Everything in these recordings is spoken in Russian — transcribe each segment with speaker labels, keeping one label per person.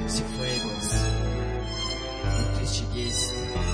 Speaker 1: Music Fables 2010.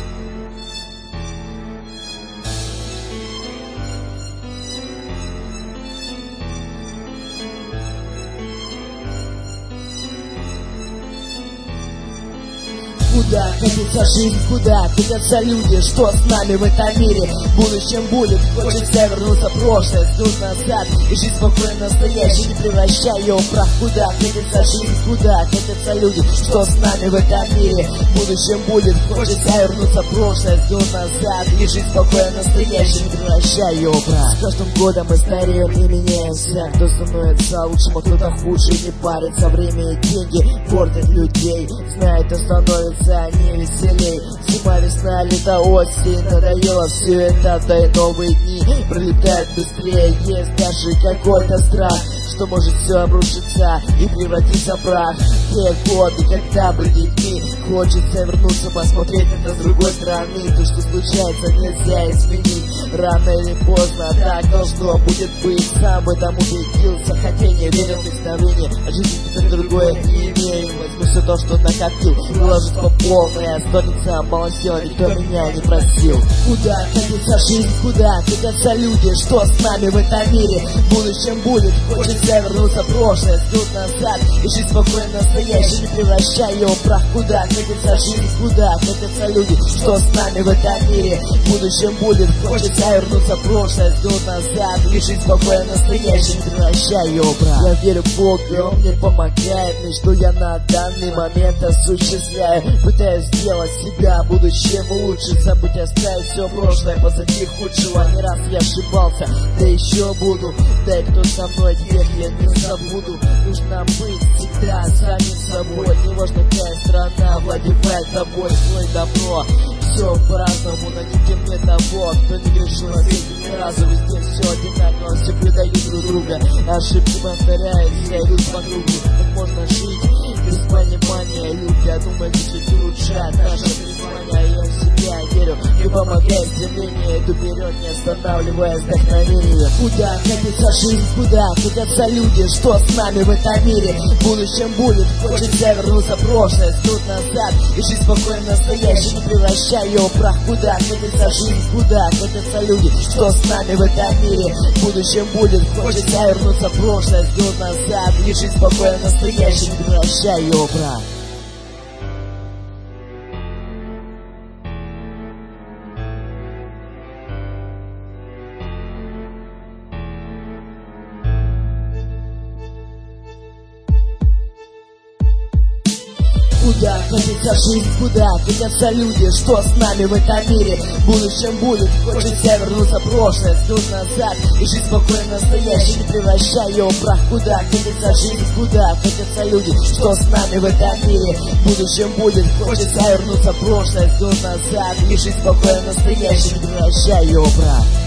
Speaker 2: Куда катится жизнь, куда катятся люди, что с нами в этом мире? В будущем будет, хочется вернуться в прошлое, взглянуть назад и жить спокойно настоящий, не превращая ее в прах. Куда катится жизнь, куда катятся люди, что с нами в этом мире? В будущем будет, хочется вернуться в прошлое, взглянуть назад и жить спокойно настоящий, не превращая ее в прах. С каждым годом мы стареем и меняемся, кто становится лучшим, а кто-то хуже, не парится. Время и деньги портят людей, знает, что становится не веселей. Зима, весна, лето, осень, надоело все это, да и новые дни пролетают быстрее. Есть даже какой-то страх, что может все обрушиться и превратиться в прах. Те годы, когда были детьми, хочется вернуться, посмотреть это с другой стороны. То, что случается, нельзя изменить. Рано или поздно так должно будет быть. Сам в этом убедился, хотя не верил в представление. А жизнь теперь другое не имею. Возьму все то, что накопил, выложусь по полной, останется балансер, никто меня не просил. Куда катится жизнь, куда катятся люди, что с нами в этом мире? В будущем будет, хочется вернуться в прошлое, взглянуть назад и жить спокойно настоящий, не превращая его в прах. Куда катится жизнь, куда катятся люди, что с нами в этом мире? В будущем будет, хочется вернуться в прошлое, взглянуть назад и жить спокойно настоящий, не превращая его в прах. Я верю в Бога, Он мне помогает, мечту я на данный момент осуществляю. Пытаюсь сделать себя будущем лучше, забыть, оставить все прошлое позади худшего. Не раз я ошибался, да еще буду. Да и кто со мной, тех я не забуду. Нужно быть всегда самим собой. Неважно, какая страна владевает тобой, свой добро. Все по-разному, найдите мне того, кто не грешил на свете ни разу. Везде все одинаково, все предают друг друга. Ошибки повторяются, идут по кругу. Как можно жить без понимания? Люди думают, что улучшает наше призвание. Я в себя верю и помогает стремление. Иду вперед, не останавливаясь вдохновение. Куда катится жизнь, куда катятся люди, что с нами в этом мире? В будущем будет, хочется вернуться в прошлое, взглянуть назад и жить спокойно настоящий, не превращая ее в прах. Куда катится жизнь, куда катятся люди, что с нами в этом мире? В будущем будет, хочется вернуться в прошлое, взглянуть назад и жить спокойно настоящий, не превращая ее в прах. Куда катится жизнь, куда катятся люди, что с нами в этом мире? В будущем будет, хочется вернуться в прошлое, взглянуть назад и жить спокойно настоящий, не превращая его в прах. Куда катится жизнь, куда катятся люди, что с нами в этом мире? В будущем будет, хочется вернуться в прошлое, взглянуть назад и жить спокойно настоящий, не превращая его в прах.